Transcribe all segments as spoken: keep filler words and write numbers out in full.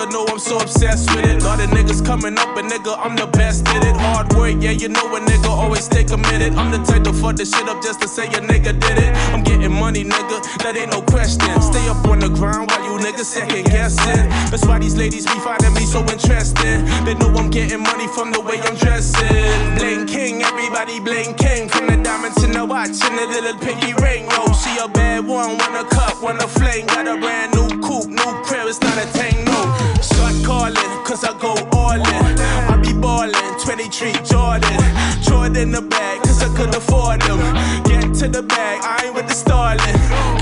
nigga know I'm so obsessed with it. Lot of niggas coming up, but nigga, I'm the best at it. Hard work, yeah, you know a nigga always stay committed. I'm the type to fuck the shit up just to say a nigga did it. I'm getting money, nigga, that ain't no question. Stay up on the ground while you niggas second guessing. That's why these ladies be finding me so interesting. They know I'm getting money from the way I'm dressing. Bling king, everybody bling king. From the diamonds in the watch and the little piggy ring. Yo, she a bad one, want a cup, want a flame. Got a brand new coupe, new crib, it's not a thing, no. Start calling, cause I go all in. I be ballin', twenty-three Jordan. Jordan in the bag, cause I could afford them. Get to the bag, I ain't with the starling.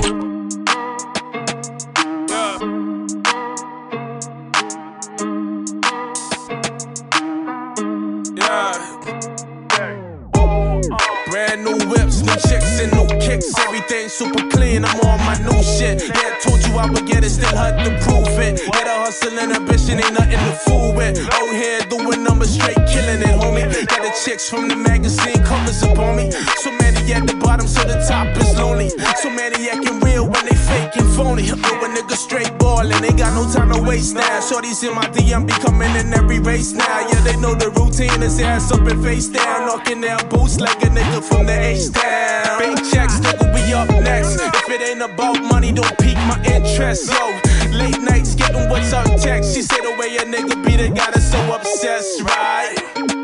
Brand new whips, new chicks and new kicks. Everything super clean, I'm on my new shit. Yeah, told you I would get it, still had to prove it. Yeah, the hustle and ambition ain't nothing to fool with. Out here doing numbers straight, killing it, homie. Got the chicks from the magazine covers up on me. So many at the bottom, so the top is lonely. So many acting real when they fake and phony. Yo, a nigga straight ballin', they got no time to waste now. Shorties in my D M be coming in every race now. Yeah, they know the routine is ass up and face down. Knocking down boots like a nigga from the H-Town. Big checks, nigga, we up next. If it ain't about money, don't pique my interest. Yo, late nights getting what's up text. She say the way a nigga beat it got her so obsessed, right?